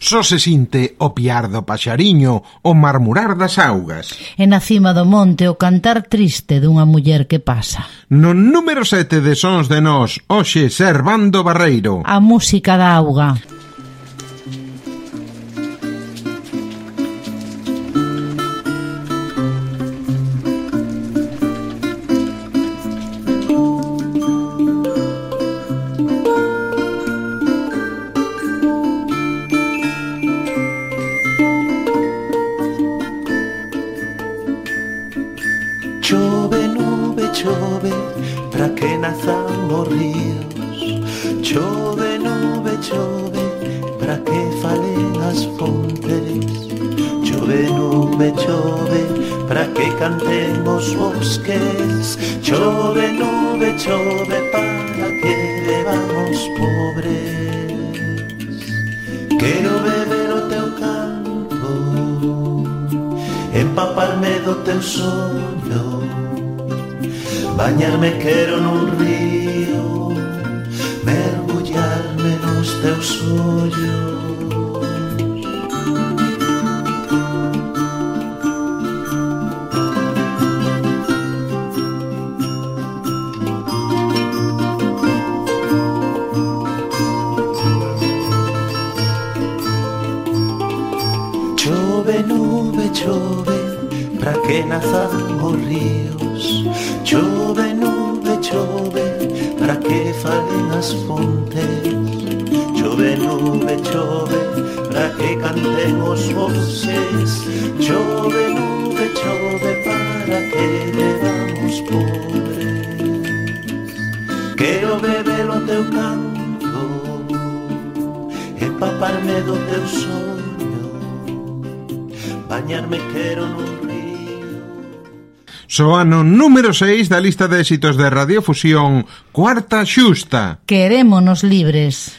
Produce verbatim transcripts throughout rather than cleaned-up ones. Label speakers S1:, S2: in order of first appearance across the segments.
S1: Só se sinte o piar do paxariño, o marmurar das augas.
S2: E na cima do monte o cantar triste dunha muller que pasa.
S1: No número sete de Sons de Nós, hoxe Servando Barreiro.
S2: A música da auga.
S3: Chove, nube, chove, para que nazan os ríos. Chove, nube, chove, para que falen as fontes. Chove, nube, chove, para que canten os bosques. Chove, nube, chove, para que bebamos pobres. Quero beber o teu canto, empaparme do teu soño. Bañarme quero nun río, mergullarme nos teus ollos. Chove, nube, chove, para que nazan os ríos. Chove, nube, chove, para que falen as fontes. Chove, nube, chove, para que canten os bosques. Chove, nube, chove, para que bebamos pobres. Quero beber o teu canto, empaparme do teu soño. Bañarme quero nun
S1: Soano número seis da lista de éxitos de Radiofusión, Cuarta Xusta.
S2: Querémonos libres.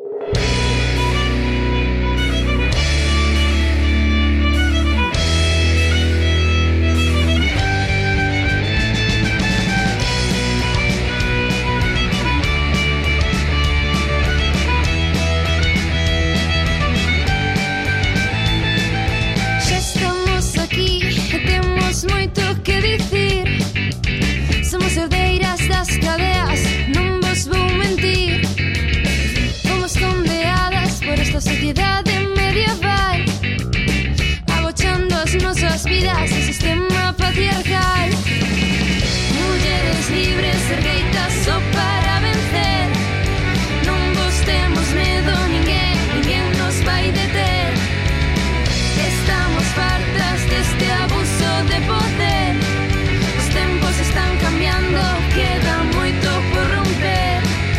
S4: Vidas, el sistema patriarcal. Mulleres libres, ergueitas só para vencer. Non vos temos medo, ninguén, ninguén nos vai deter. Estamos fartas deste abuso de poder. Os tempos están cambiando, queda moito por romper.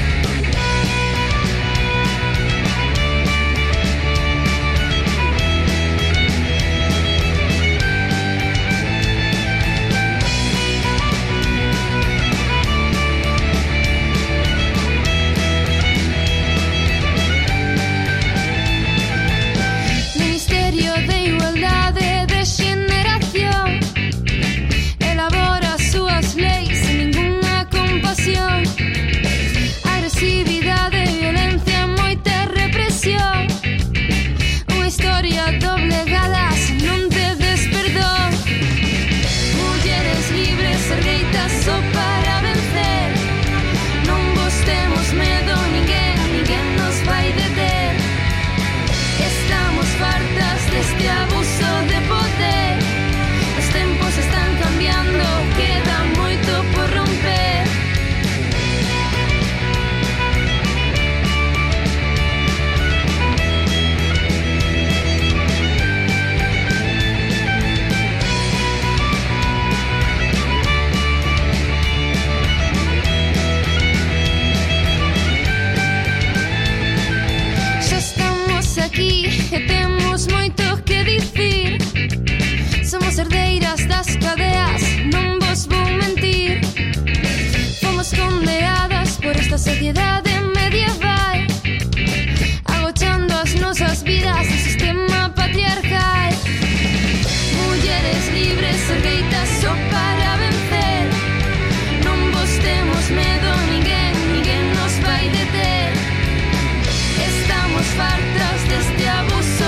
S4: Sociedade medieval, agochando as nosas vidas o sistema patriarcal. Mulleres libres, ergueitas só para vencer. Non vos temos medo, ninguén, ninguén nos vai deter. Estamos fartas deste abuso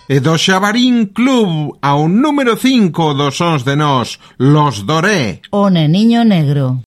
S1: E do Xabarín Club ao número cinco dos Sons de Nós, Los Doré.
S2: O Neniño Negro.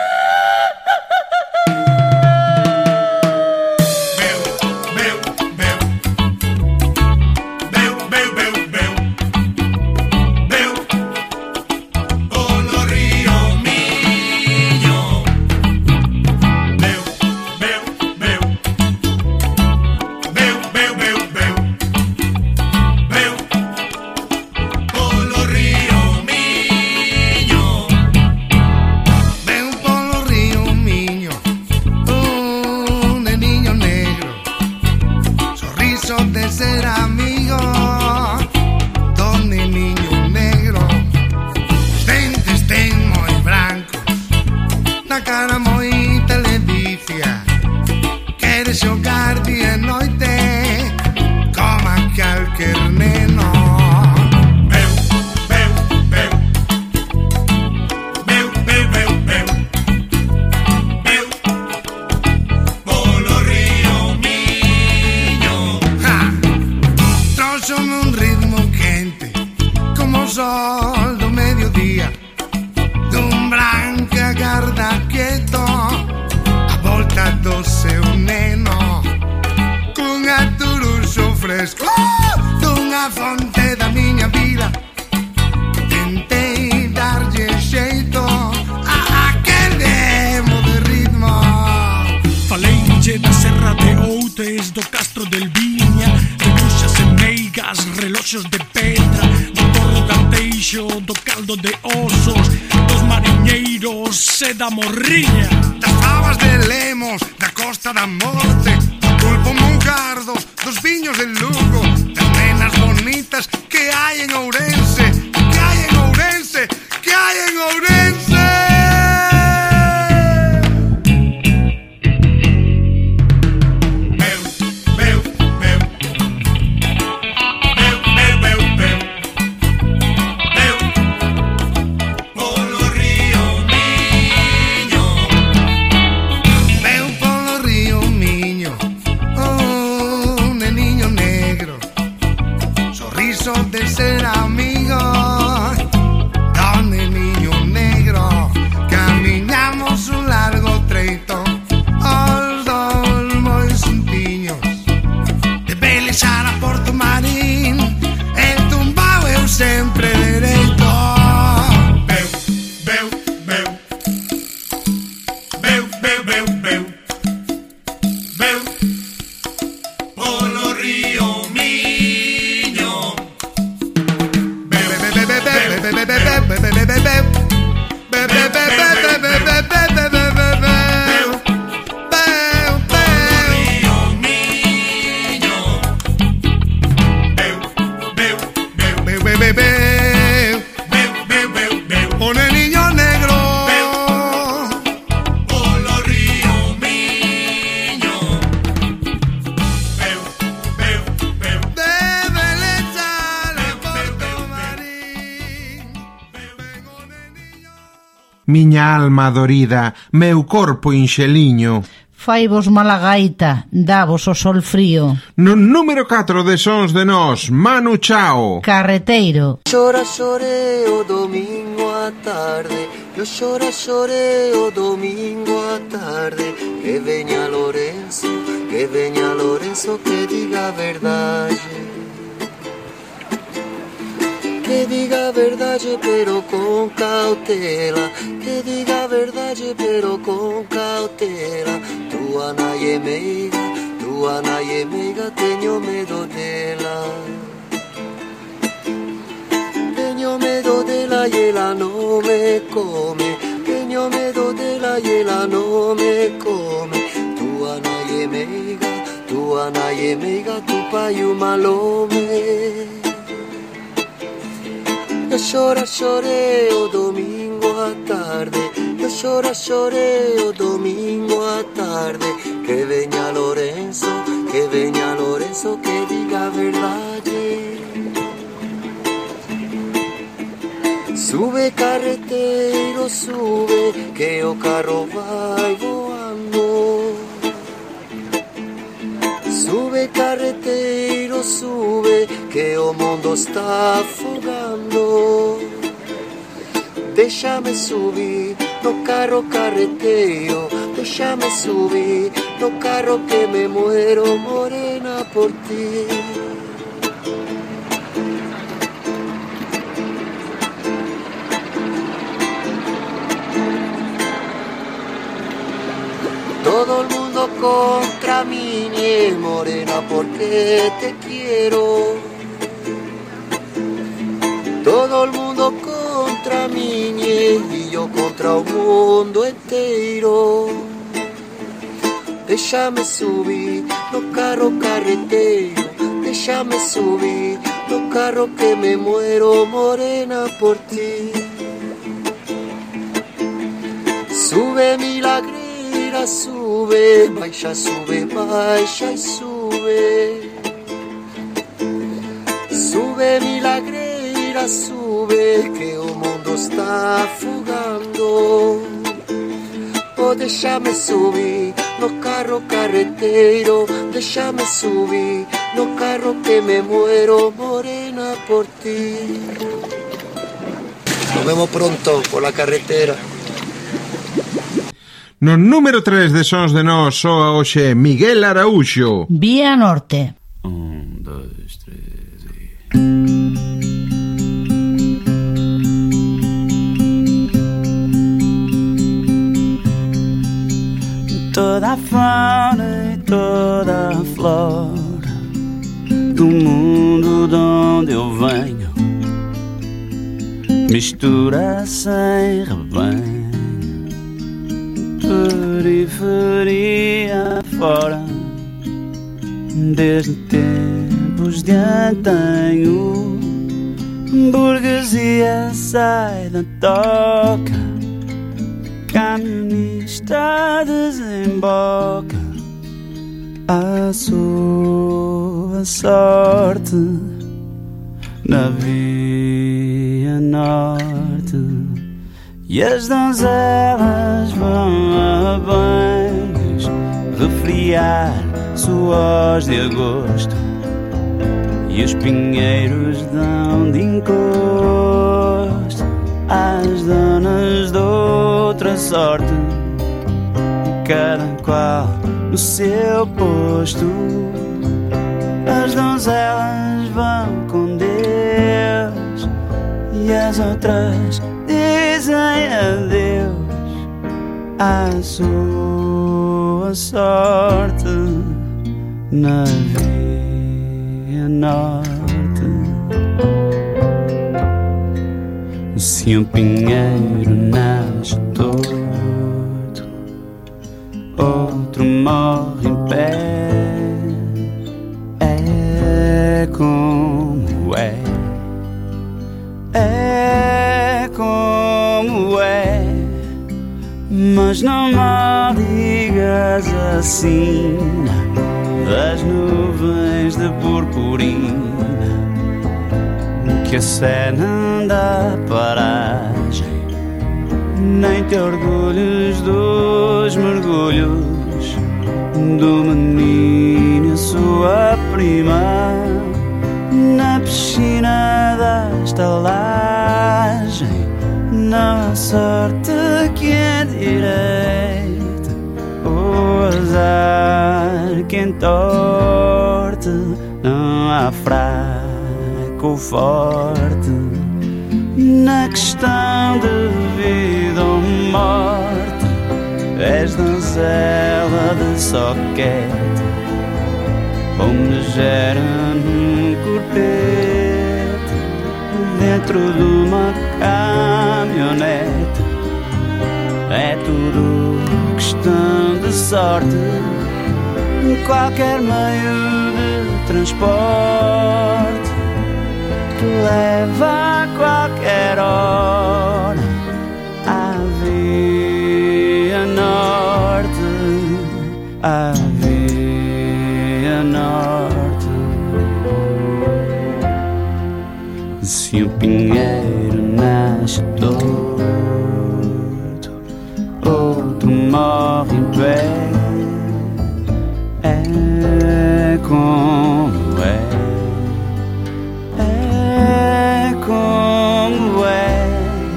S5: Da morriña das favas de Lemos, da Costa da Morte, do pulpo moncardos, dos viños de Lugo, das nenas bonitas que hai en Ourense, que hai en Ourense, que hai en Ourense.
S1: Miña alma dorida, meu corpo inxeliño.
S2: Fai vos mala gaita, davos o sol frío.
S1: No número catro de Sons de Nós, Manu Chao.
S2: Carreteiro.
S3: Chora, chore o domingo a tarde, yo chora, chore o domingo a tarde, que veña Lorenzo, que veña Lorenzo, que diga a verdade. Que diga a verdade, pero con cautela. Que diga a verdade, pero con cautela. Tua nai é meiga, tua nai é meiga, teño medo dela. Teño medo dela e ela non me come. Teño medo dela e ela non me come. Tua nai é meiga, tua nai é meiga, tu pai o malome. Yo chora, chore o domingo a tarde, yo chora, chore o domingo a tarde, que veña Lorenzo, que veña Lorenzo, que diga a verdade. Sube carreteiro, sube, que o carro vai voando. Sube, carreteiro, sube, que o mundo está afogando. Deixa-me subir no carro carreteiro, deixa-me subir no carro que me muero, morena, por ti. Todo el mundo contra mí, morena, porque te quiero. Todo el mundo contra mí y yo contra el mundo entero. Déjame subir no carro carretero, déjame subir no carro que me muero, morena, por ti. Sube, milagrera, sube, baixa, sube, baixa y sube. Sube, milagrera, sube, que o mundo está afogando. Oh, deixa-me subir no carro carreteiro, deixa-me subir no carro que me muero, morena, por ti. Nos vemos pronto por la carretera.
S1: No número tres de Sons de Nós soa hoxe Miguel Araújo.
S2: Vía Norte.
S6: Un, dois, três e... Toda a fauna e toda a flora do mundo de onde eu venho mistura sem rebanho, periferia fora, desde tempos de antanho. Burguesia sai da toca, caminista desemboca a sua sorte na via norte, e as donzelas vão a banhos refriar suores de agosto, e os pinheiros dão de encosto às donas de outra sorte, cada qual no seu posto. As donzelas vão com Deus e as outras dizem adeus à sua sorte na via norte. Se um pinheiro nasce torto, outro morre em pé, é como é, é como é. Mas não me digas assim das nuvens de purpurina, que a sé não dá paragem, nem te orgulhos dos mergulhos do menino e a sua prima na piscina da estalagem. Não há sorte que é direita, o azar que entorte, não há fraco ou forte na questão de vida ou morte. És donzela de soquete ou megera num corpete dentro de uma caminhonete. É tudo questão de sorte, qualquer meio de transporte que leva a qualquer hora à via norte, à via norte. Se um pinheiro nasce torto, outro morre em pé, é é como é, é como é.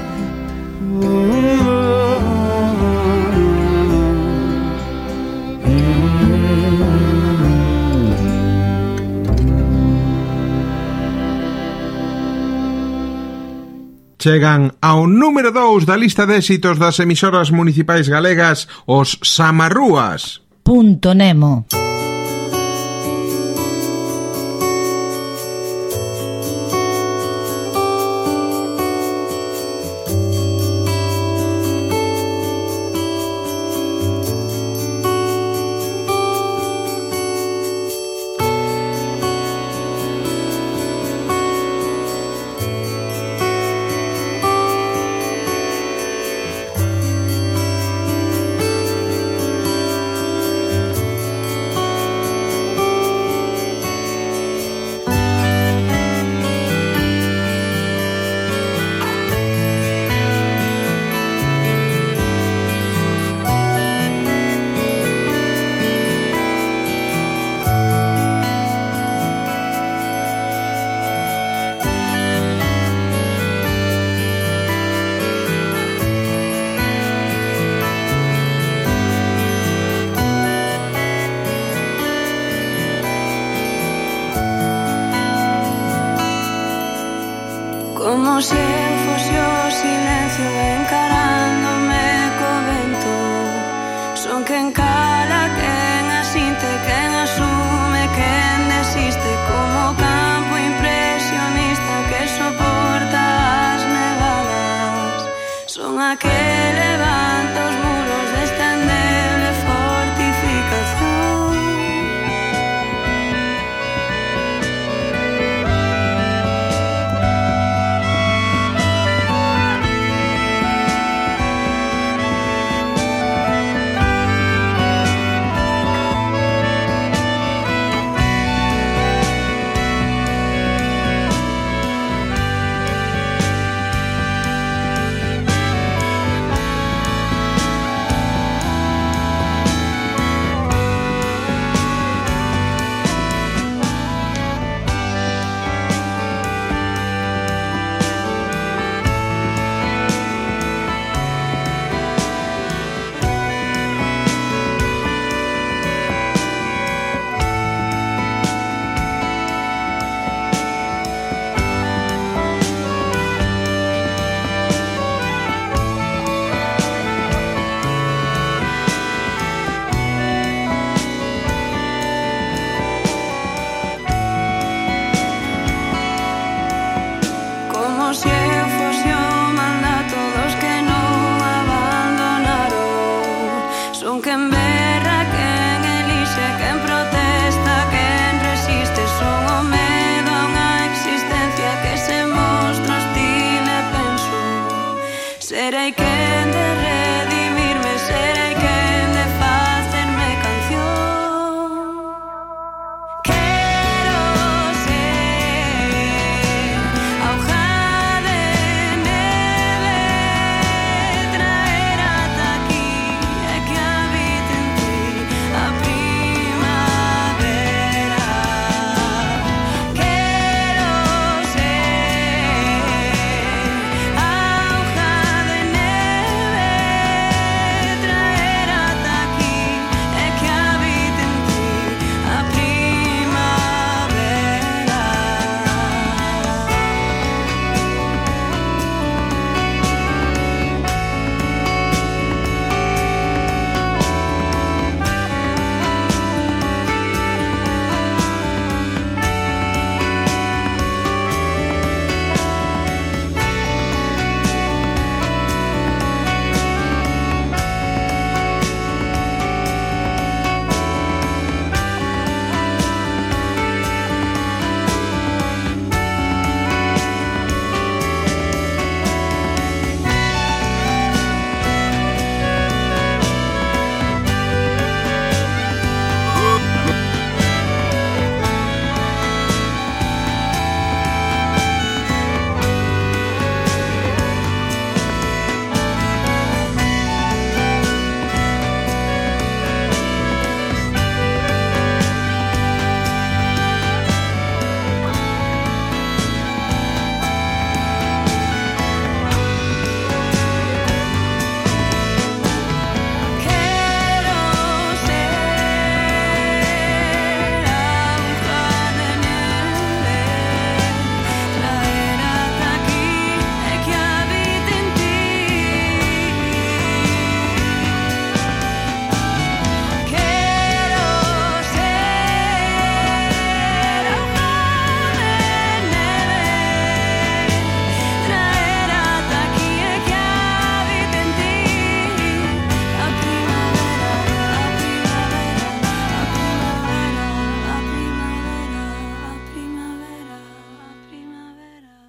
S1: Chegan ao número dous da lista de éxitos das emisoras municipais galegas os Samarrúas.
S2: Punto Nemo.
S4: Como se eu fose o silencio encarándome co vento. Son quen cala, quen asinte, quen asume, quen desiste. Como campo impresionista que soporta as nevadas. Son a que levanta os muros desta endeble fortificación. Serei quen de redimirme, serei quen de facerme canción. Quero ser ahogada en neve, traer ata aquí e que habite en ti a primavera. Quero ser ahogada en neve.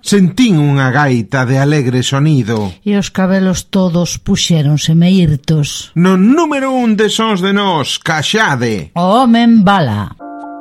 S1: sentín unha gaita de alegre sonido.
S2: E os cabelos todos puxéronse meirtos.
S1: No número un de Sons de Nós, Caxade.
S2: O home en bala.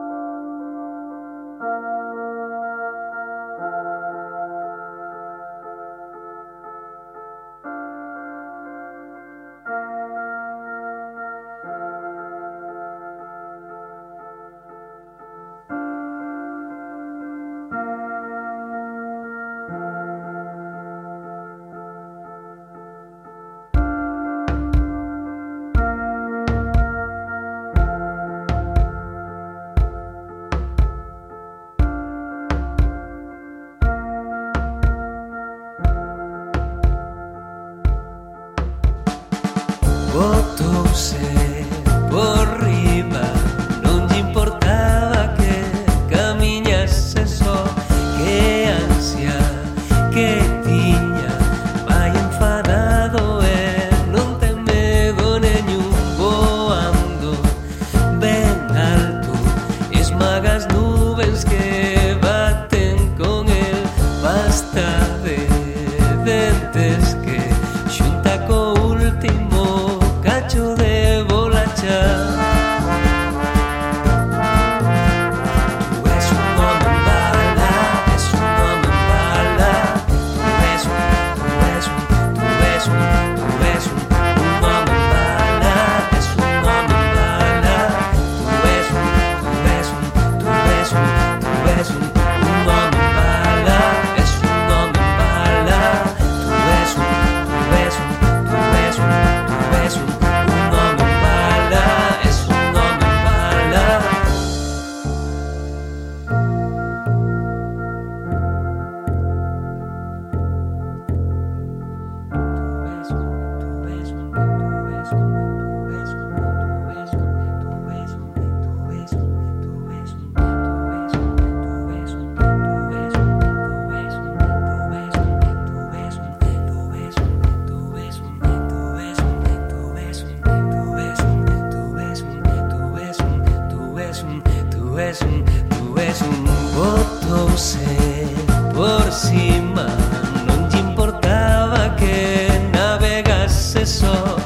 S7: Botouse por riba, non lle importaba que camiñase só, que ansia que tiña, vai enfadado e non ten medo neñún, voando ben alto, esmaga as nubes que baten con el, basta de dentes que xunta co último cacho de bolacha. Tú es un home en bala, es un home en bala. Tú es un, tú es un, tú es un, tú es un, un home en bala, es un home en bala. Tú es un, tú es un, tú es un, tú es un, un home en bala, es un home en bala. Tú es un, tú es un, tú es un, tú es un, un home en bala, es un home en bala. Botouse por cima, non lle importaba que navegase só.